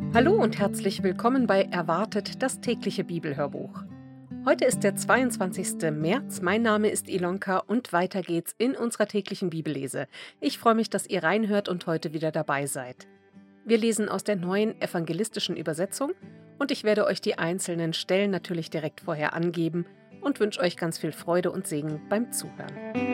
Hallo und herzlich willkommen bei Erwartet, das tägliche Bibelhörbuch. Heute ist der 22. März, mein Name ist Ilonka und weiter geht's in unserer täglichen Bibellese. Ich freue mich, dass ihr reinhört und heute wieder dabei seid. Wir lesen aus der neuen evangelistischen Übersetzung und ich werde euch die einzelnen Stellen natürlich direkt vorher angeben und wünsche euch ganz viel Freude und Segen beim Zuhören.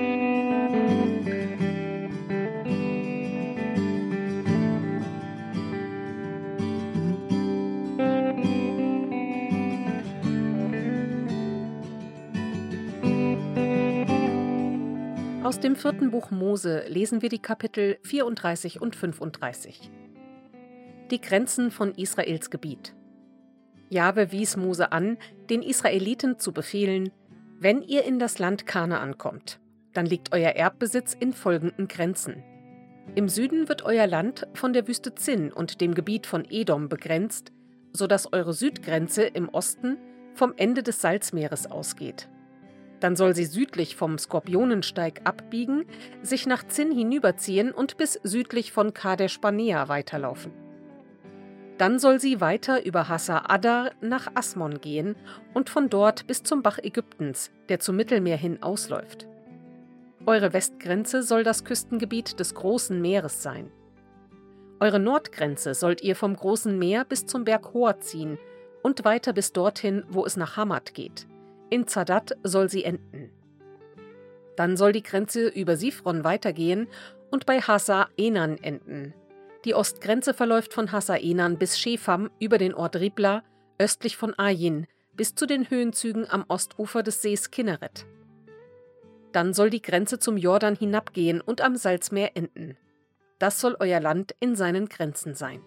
Aus dem 4. Buch Mose lesen wir die Kapitel 34 und 35. Die Grenzen von Israels Gebiet. Jahwe wies Mose an, den Israeliten zu befehlen: Wenn ihr in das Land Kanaan kommt, dann liegt euer Erbbesitz in folgenden Grenzen. Im Süden wird euer Land von der Wüste Zin und dem Gebiet von Edom begrenzt, sodass eure Südgrenze im Osten vom Ende des Salzmeeres ausgeht. Dann soll sie südlich vom Skorpionensteig abbiegen, sich nach Zin hinüberziehen und bis südlich von Kadesh Barnea weiterlaufen. Dann soll sie weiter über Hasar Addar nach Asmon gehen und von dort bis zum Bach Ägyptens, der zum Mittelmeer hin ausläuft. Eure Westgrenze soll das Küstengebiet des Großen Meeres sein. Eure Nordgrenze sollt ihr vom Großen Meer bis zum Berg Hor ziehen und weiter bis dorthin, wo es nach Hamat geht. In Zadat soll sie enden. Dann soll die Grenze über Sifron weitergehen und bei Hasar Enan enden. Die Ostgrenze verläuft von Hasar Enan bis Shepham über den Ort Ribla, östlich von Ayin, bis zu den Höhenzügen am Ostufer des Sees Kinneret. Dann soll die Grenze zum Jordan hinabgehen und am Salzmeer enden. Das soll euer Land in seinen Grenzen sein.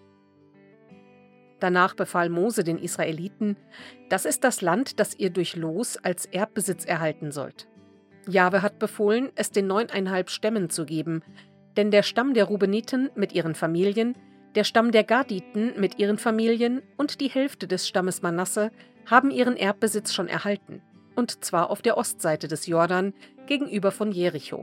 Danach befahl Mose den Israeliten: Das ist das Land, das ihr durch Los als Erbbesitz erhalten sollt. Jahwe hat befohlen, es den 9,5 Stämmen zu geben, denn der Stamm der Rubeniten mit ihren Familien, der Stamm der Gaditen mit ihren Familien und die Hälfte des Stammes Manasse haben ihren Erbbesitz schon erhalten, und zwar auf der Ostseite des Jordan gegenüber von Jericho.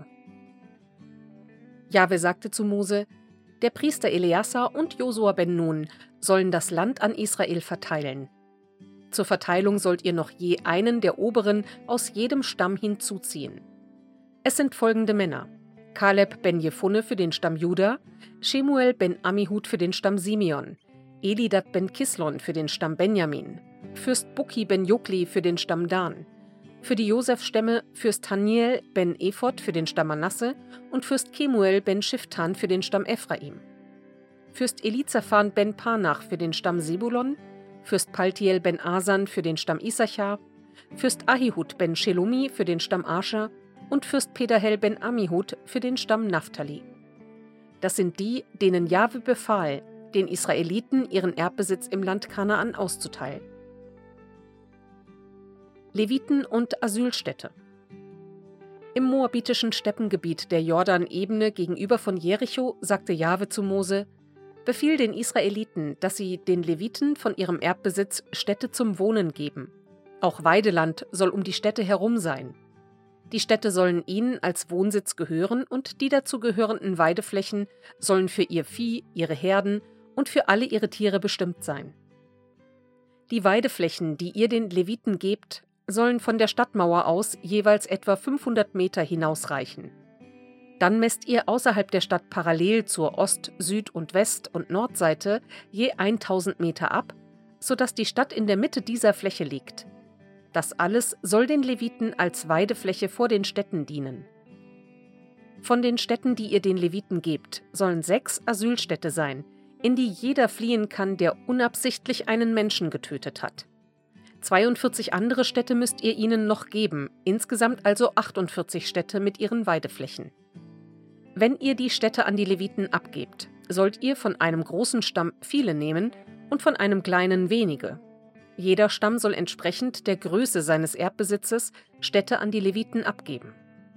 Jahwe sagte zu Mose: Der Priester Eleazar und Josua ben Nun sollen das Land an Israel verteilen. Zur Verteilung sollt ihr noch je einen der Oberen aus jedem Stamm hinzuziehen. Es sind folgende Männer: Kaleb ben Jefunne für den Stamm Juda, Shemuel ben Amihud für den Stamm Simeon, Elidad ben Kislon für den Stamm Benjamin, Fürst Bukki ben Jokli für den Stamm Dan, für die Josef-Stämme Fürst Haniel ben Ephod für den Stamm Manasse und Fürst Kemuel ben Schiftan für den Stamm Ephraim, Fürst Elizaphan ben Panach für den Stamm Sebulon, Fürst Paltiel ben Asan für den Stamm Issachar, Fürst Ahihud ben Shelomi für den Stamm Ascher und Fürst Pedahel ben Amihud für den Stamm Naphtali. Das sind die, denen Jahwe befahl, den Israeliten ihren Erbbesitz im Land Kanaan auszuteilen. Leviten und Asylstädte. Im moabitischen Steppengebiet der Jordanebene gegenüber von Jericho sagte Jahwe zu Mose: Befiehl den Israeliten, dass sie den Leviten von ihrem Erbbesitz Städte zum Wohnen geben. Auch Weideland soll um die Städte herum sein. Die Städte sollen ihnen als Wohnsitz gehören und die dazu gehörenden Weideflächen sollen für ihr Vieh, ihre Herden und für alle ihre Tiere bestimmt sein. Die Weideflächen, die ihr den Leviten gebt, sollen von der Stadtmauer aus jeweils etwa 500 Meter hinausreichen. Dann messt ihr außerhalb der Stadt parallel zur Ost-, Süd- und West- und Nordseite je 1000 Meter ab, sodass die Stadt in der Mitte dieser Fläche liegt. Das alles soll den Leviten als Weidefläche vor den Städten dienen. Von den Städten, die ihr den Leviten gebt, sollen 6 Asylstädte sein, in die jeder fliehen kann, der unabsichtlich einen Menschen getötet hat. 42 andere Städte müsst ihr ihnen noch geben, insgesamt also 48 Städte mit ihren Weideflächen. Wenn ihr die Städte an die Leviten abgebt, sollt ihr von einem großen Stamm viele nehmen und von einem kleinen wenige. Jeder Stamm soll entsprechend der Größe seines Erbbesitzes Städte an die Leviten abgeben.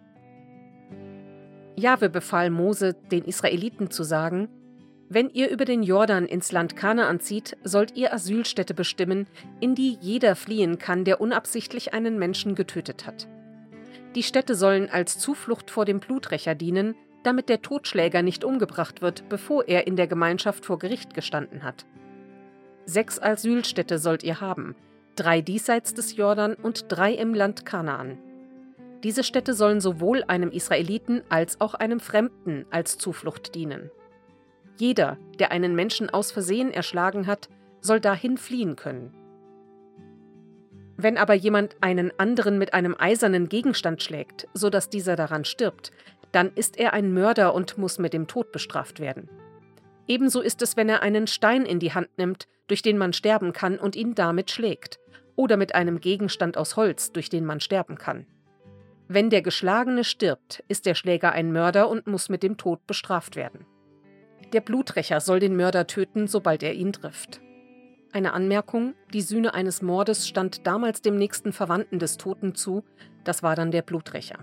Jahwe befahl Mose, den Israeliten zu sagen: Wenn ihr über den Jordan ins Land Kanaan zieht, sollt ihr Asylstädte bestimmen, in die jeder fliehen kann, der unabsichtlich einen Menschen getötet hat. Die Städte sollen als Zuflucht vor dem Bluträcher dienen, damit der Totschläger nicht umgebracht wird, bevor er in der Gemeinschaft vor Gericht gestanden hat. 6 Asylstädte sollt ihr haben, 3 diesseits des Jordan und 3 im Land Kanaan. Diese Städte sollen sowohl einem Israeliten als auch einem Fremden als Zuflucht dienen. Jeder, der einen Menschen aus Versehen erschlagen hat, soll dahin fliehen können. Wenn aber jemand einen anderen mit einem eisernen Gegenstand schlägt, so dass dieser daran stirbt, dann ist er ein Mörder und muss mit dem Tod bestraft werden. Ebenso ist es, wenn er einen Stein in die Hand nimmt, durch den man sterben kann und ihn damit schlägt, oder mit einem Gegenstand aus Holz, durch den man sterben kann. Wenn der Geschlagene stirbt, ist der Schläger ein Mörder und muss mit dem Tod bestraft werden. Der Bluträcher soll den Mörder töten, sobald er ihn trifft. Eine Anmerkung: Die Sühne eines Mordes stand damals dem nächsten Verwandten des Toten zu, das war dann der Bluträcher.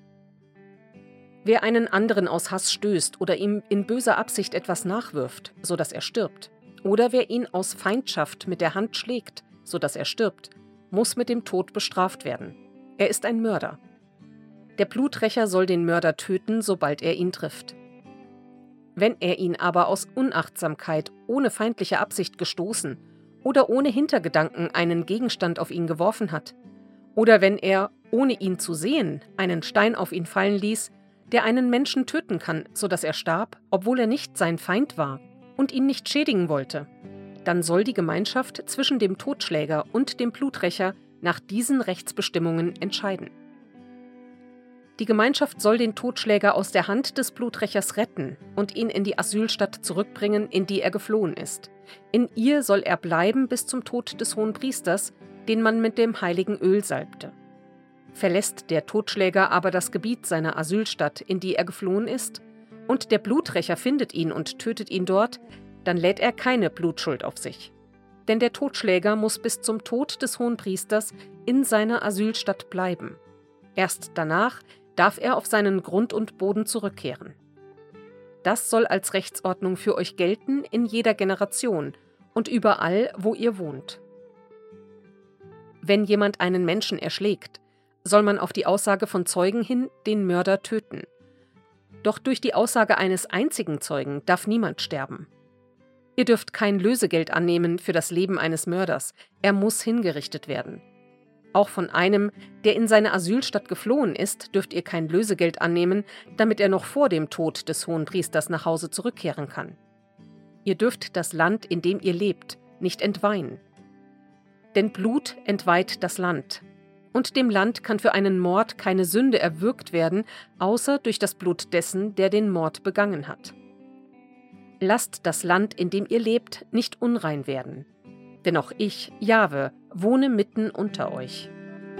Wer einen anderen aus Hass stößt oder ihm in böser Absicht etwas nachwirft, so dass er stirbt, oder wer ihn aus Feindschaft mit der Hand schlägt, so dass er stirbt, muss mit dem Tod bestraft werden. Er ist ein Mörder. Der Bluträcher soll den Mörder töten, sobald er ihn trifft. Wenn er ihn aber aus Unachtsamkeit, ohne feindliche Absicht gestoßen oder ohne Hintergedanken einen Gegenstand auf ihn geworfen hat, oder wenn er, ohne ihn zu sehen, einen Stein auf ihn fallen ließ, der einen Menschen töten kann, sodass er starb, obwohl er nicht sein Feind war und ihn nicht schädigen wollte, dann soll die Gemeinschaft zwischen dem Totschläger und dem Bluträcher nach diesen Rechtsbestimmungen entscheiden. Die Gemeinschaft soll den Totschläger aus der Hand des Bluträchers retten und ihn in die Asylstadt zurückbringen, in die er geflohen ist. In ihr soll er bleiben bis zum Tod des Hohenpriesters, den man mit dem heiligen Öl salbte. Verlässt der Totschläger aber das Gebiet seiner Asylstadt, in die er geflohen ist, und der Bluträcher findet ihn und tötet ihn dort, dann lädt er keine Blutschuld auf sich. Denn der Totschläger muss bis zum Tod des Hohenpriesters in seiner Asylstadt bleiben. Erst danach darf er auf seinen Grund und Boden zurückkehren. Das soll als Rechtsordnung für euch gelten in jeder Generation und überall, wo ihr wohnt. Wenn jemand einen Menschen erschlägt, soll man auf die Aussage von Zeugen hin den Mörder töten. Doch durch die Aussage eines einzigen Zeugen darf niemand sterben. Ihr dürft kein Lösegeld annehmen für das Leben eines Mörders, er muss hingerichtet werden. Auch von einem, der in seine Asylstadt geflohen ist, dürft ihr kein Lösegeld annehmen, damit er noch vor dem Tod des Hohenpriesters nach Hause zurückkehren kann. Ihr dürft das Land, in dem ihr lebt, nicht entweihen. Denn Blut entweiht das Land. Und dem Land kann für einen Mord keine Sünde erwirkt werden, außer durch das Blut dessen, der den Mord begangen hat. Lasst das Land, in dem ihr lebt, nicht unrein werden. Denn auch ich, Jahwe, wohne mitten unter euch.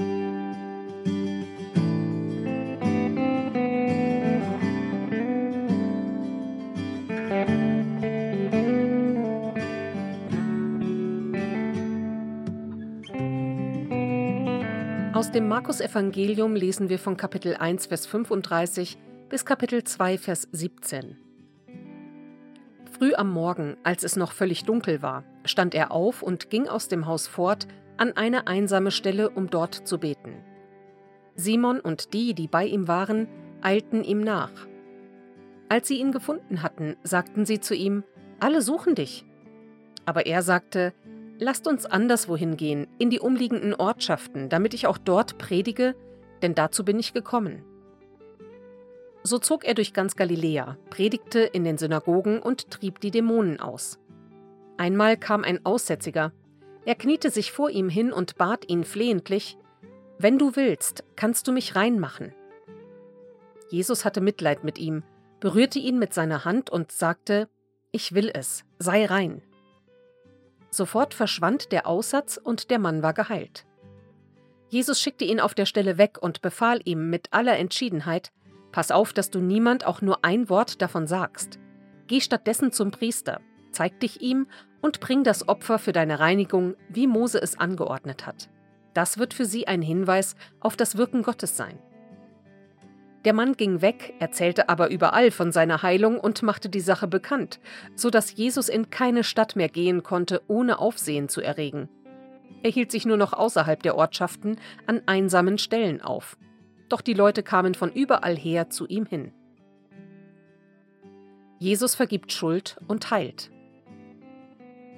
Aus dem Markus-Evangelium lesen wir von Kapitel 1, Vers 35 bis Kapitel 2, Vers 17. Früh am Morgen, als es noch völlig dunkel war, stand er auf und ging aus dem Haus fort an eine einsame Stelle, um dort zu beten. Simon und die, die bei ihm waren, eilten ihm nach. Als sie ihn gefunden hatten, sagten sie zu ihm: Alle suchen dich. Aber er sagte: Lasst uns anderswohin gehen, in die umliegenden Ortschaften, damit ich auch dort predige, denn dazu bin ich gekommen. So zog er durch ganz Galiläa, predigte in den Synagogen und trieb die Dämonen aus. Einmal kam ein Aussätziger. Er kniete sich vor ihm hin und bat ihn flehentlich: Wenn du willst, kannst du mich rein machen. Jesus hatte Mitleid mit ihm, berührte ihn mit seiner Hand und sagte: Ich will es, sei rein. Sofort verschwand der Aussatz und der Mann war geheilt. Jesus schickte ihn auf der Stelle weg und befahl ihm mit aller Entschiedenheit: Pass auf, dass du niemand auch nur ein Wort davon sagst. Geh stattdessen zum Priester, zeig dich ihm und bring das Opfer für deine Reinigung, wie Mose es angeordnet hat. Das wird für sie ein Hinweis auf das Wirken Gottes sein. Der Mann ging weg, erzählte aber überall von seiner Heilung und machte die Sache bekannt, sodass Jesus in keine Stadt mehr gehen konnte, ohne Aufsehen zu erregen. Er hielt sich nur noch außerhalb der Ortschaften an einsamen Stellen auf. Doch die Leute kamen von überall her zu ihm hin. Jesus vergibt Schuld und heilt.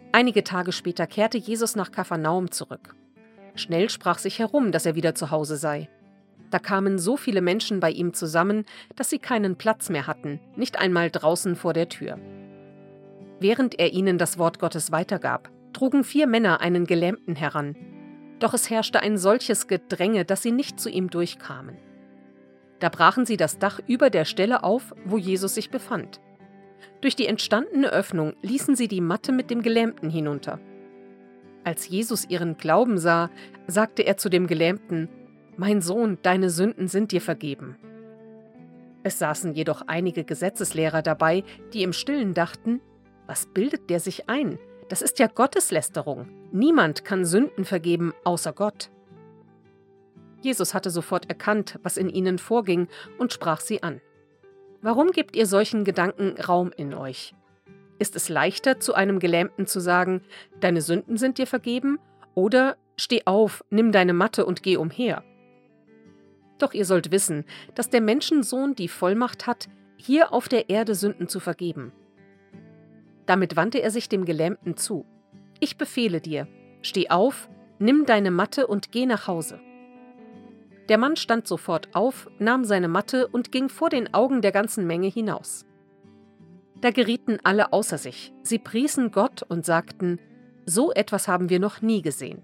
Einige Tage später kehrte Jesus nach Kapharnaum zurück. Schnell sprach sich herum, dass er wieder zu Hause sei. Da kamen so viele Menschen bei ihm zusammen, dass sie keinen Platz mehr hatten, nicht einmal draußen vor der Tür. Während er ihnen das Wort Gottes weitergab, trugen 4 Männer einen Gelähmten heran. Doch es herrschte ein solches Gedränge, dass sie nicht zu ihm durchkamen. Da brachen sie das Dach über der Stelle auf, wo Jesus sich befand. Durch die entstandene Öffnung ließen sie die Matte mit dem Gelähmten hinunter. Als Jesus ihren Glauben sah, sagte er zu dem Gelähmten: »Mein Sohn, deine Sünden sind dir vergeben.« Es saßen jedoch einige Gesetzeslehrer dabei, die im Stillen dachten: »Was bildet der sich ein? Das ist ja Gotteslästerung. Niemand kann Sünden vergeben, außer Gott.« Jesus hatte sofort erkannt, was in ihnen vorging, und sprach sie an. »Warum gebt ihr solchen Gedanken Raum in euch? Ist es leichter, zu einem Gelähmten zu sagen, deine Sünden sind dir vergeben, oder steh auf, nimm deine Matte und geh umher? Doch ihr sollt wissen, dass der Menschensohn die Vollmacht hat, hier auf der Erde Sünden zu vergeben.« Damit wandte er sich dem Gelähmten zu. »Ich befehle dir, steh auf, nimm deine Matte und geh nach Hause.« Der Mann stand sofort auf, nahm seine Matte und ging vor den Augen der ganzen Menge hinaus. Da gerieten alle außer sich. Sie priesen Gott und sagten: »So etwas haben wir noch nie gesehen.«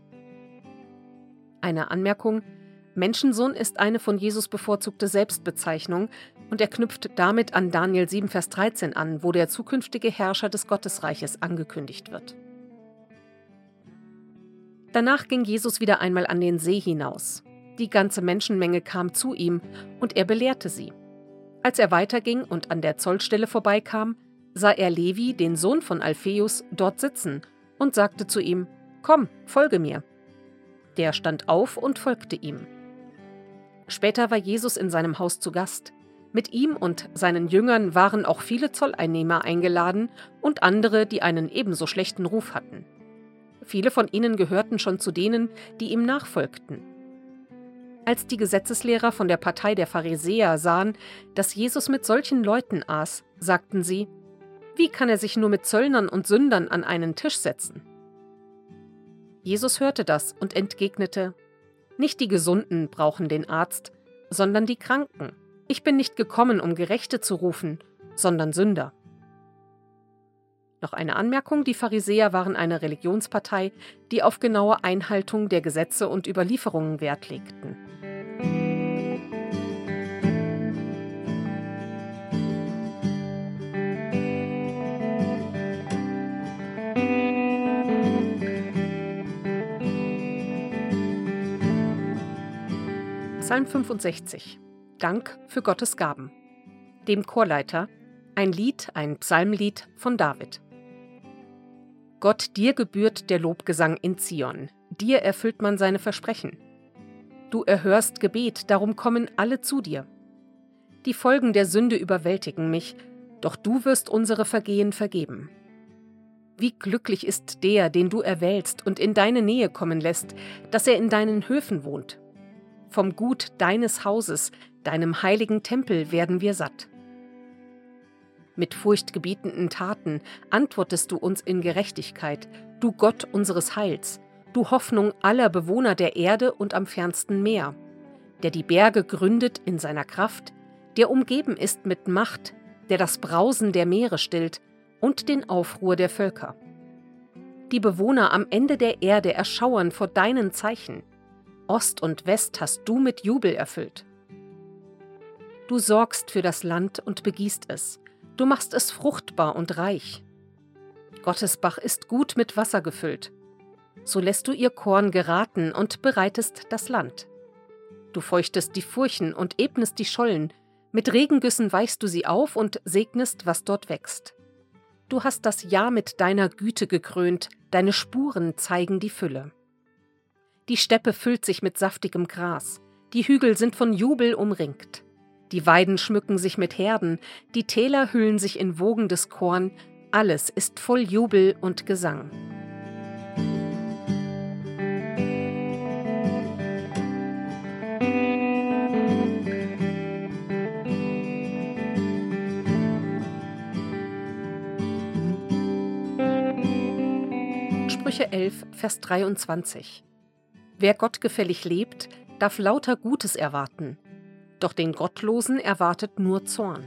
Eine Anmerkung: Menschensohn ist eine von Jesus bevorzugte Selbstbezeichnung und er knüpft damit an Daniel 7, Vers 13 an, wo der zukünftige Herrscher des Gottesreiches angekündigt wird. Danach ging Jesus wieder einmal an den See hinaus. Die ganze Menschenmenge kam zu ihm und er belehrte sie. Als er weiterging und an der Zollstelle vorbeikam, sah er Levi, den Sohn von Alpheus, dort sitzen und sagte zu ihm: »Komm, folge mir.« Der stand auf und folgte ihm. Später war Jesus in seinem Haus zu Gast. Mit ihm und seinen Jüngern waren auch viele Zolleinnehmer eingeladen und andere, die einen ebenso schlechten Ruf hatten. Viele von ihnen gehörten schon zu denen, die ihm nachfolgten. Als die Gesetzeslehrer von der Partei der Pharisäer sahen, dass Jesus mit solchen Leuten aß, sagten sie: »Wie kann er sich nur mit Zöllnern und Sündern an einen Tisch setzen?« Jesus hörte das und entgegnete: »Nicht die Gesunden brauchen den Arzt, sondern die Kranken. Ich bin nicht gekommen, um Gerechte zu rufen, sondern Sünder.« Noch eine Anmerkung: Die Pharisäer waren eine Religionspartei, die auf genaue Einhaltung der Gesetze und Überlieferungen Wert legten. Psalm 65. Dank für Gottes Gaben. Dem Chorleiter. Ein Lied, ein Psalmlied von David. Gott, dir gebührt der Lobgesang in Zion. Dir erfüllt man seine Versprechen. Du erhörst Gebet, darum kommen alle zu dir. Die Folgen der Sünde überwältigen mich, doch du wirst unsere Vergehen vergeben. Wie glücklich ist der, den du erwählst und in deine Nähe kommen lässt, dass er in deinen Höfen wohnt. Vom Gut deines Hauses, deinem heiligen Tempel, werden wir satt. Mit furchtgebietenden Taten antwortest du uns in Gerechtigkeit, du Gott unseres Heils, du Hoffnung aller Bewohner der Erde und am fernsten Meer, der die Berge gründet in seiner Kraft, der umgeben ist mit Macht, der das Brausen der Meere stillt und den Aufruhr der Völker. Die Bewohner am Ende der Erde erschauern vor deinen Zeichen. Ost und West hast du mit Jubel erfüllt. Du sorgst für das Land und begießt es. Du machst es fruchtbar und reich. Gottes Bach ist gut mit Wasser gefüllt. So lässt du ihr Korn geraten und bereitest das Land. Du feuchtest die Furchen und ebnest die Schollen. Mit Regengüssen weichst du sie auf und segnest, was dort wächst. Du hast das Jahr mit deiner Güte gekrönt, deine Spuren zeigen die Fülle. Die Steppe füllt sich mit saftigem Gras, die Hügel sind von Jubel umringt. Die Weiden schmücken sich mit Herden, die Täler hüllen sich in wogendes Korn, alles ist voll Jubel und Gesang. Sprüche 11, Vers 23. Wer gottgefällig lebt, darf lauter Gutes erwarten, doch den Gottlosen erwartet nur Zorn.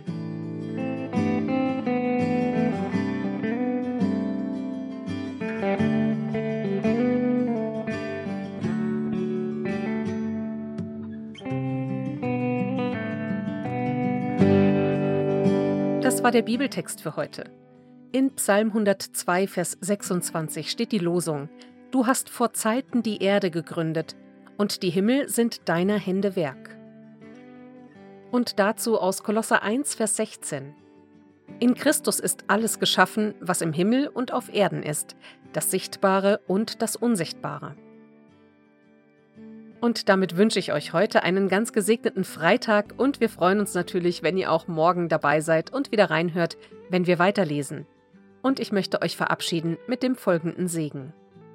Das war der Bibeltext für heute. In Psalm 102, Vers 26 steht die Losung: Du hast vor Zeiten die Erde gegründet, und die Himmel sind deiner Hände Werk. Und dazu aus Kolosser 1, Vers 16. In Christus ist alles geschaffen, was im Himmel und auf Erden ist, das Sichtbare und das Unsichtbare. Und damit wünsche ich euch heute einen ganz gesegneten Freitag und wir freuen uns natürlich, wenn ihr auch morgen dabei seid und wieder reinhört, wenn wir weiterlesen. Und ich möchte euch verabschieden mit dem folgenden Segen.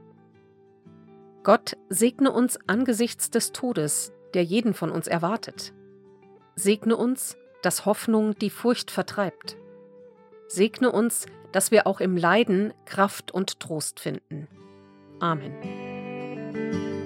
Gott segne uns angesichts des Todes, der jeden von uns erwartet. Segne uns, dass Hoffnung die Furcht vertreibt. Segne uns, dass wir auch im Leiden Kraft und Trost finden. Amen.